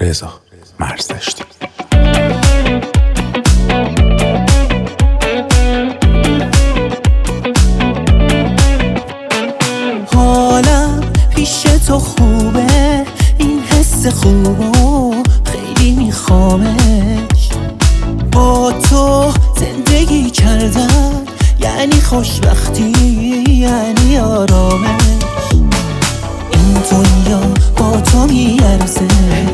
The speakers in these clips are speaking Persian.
رضا مرزدشتی. حالم پیش تو خوبه، این حس خوبو خیلی میخوامش. با تو زندگی کردن یعنی خوشبختی، یعنی آرامش. این دنیا با تو میارزه،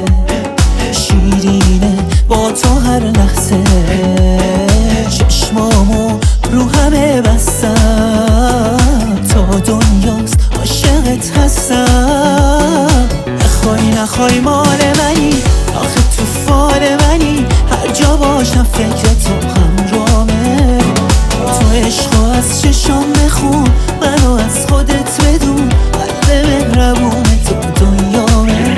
شیرینه با تو هر لحظه. چشمامو رو همه بستم، تا دنیاست عاشقت هستم. بخوای نخوای مال منی، آخه تو فال منی. هر جا باشم فکر تو همرامه. تو عشقو از چشام بخون، منو از خودت بدون. قلب مهربون تو دنیامه.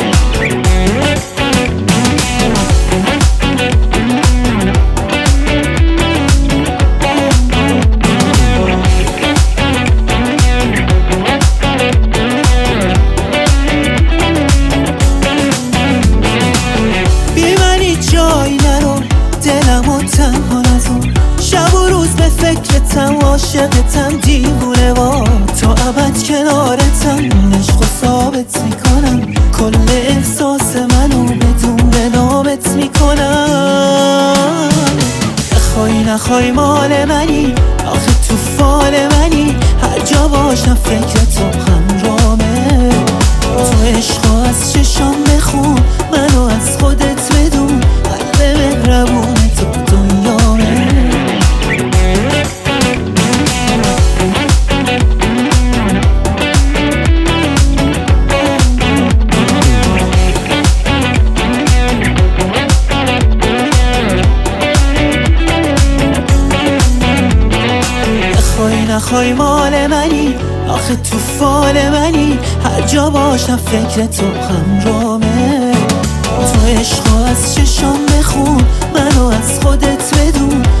جای نرو، دلمو تنها نذار. شب و روز به فکرتم، عاشقتم، دیوونه با تا ابد کنارتم. عشق و ثابت میکنم، کل احساس منو بدون نامت میکنم. بخوای نخوای مال منی، آخه تو فال منی. هر جا باشم فکر تو همرامه. تو عشقو از چشام بخون، منو از خودت بدون. قلب مهربون تو دنیامه. بخوای نخوای مال منی، آخه تو فال منی. هر جا باشم فکر تو همرامه. تو عشقو از چشام بخون، منو از خودت بدون.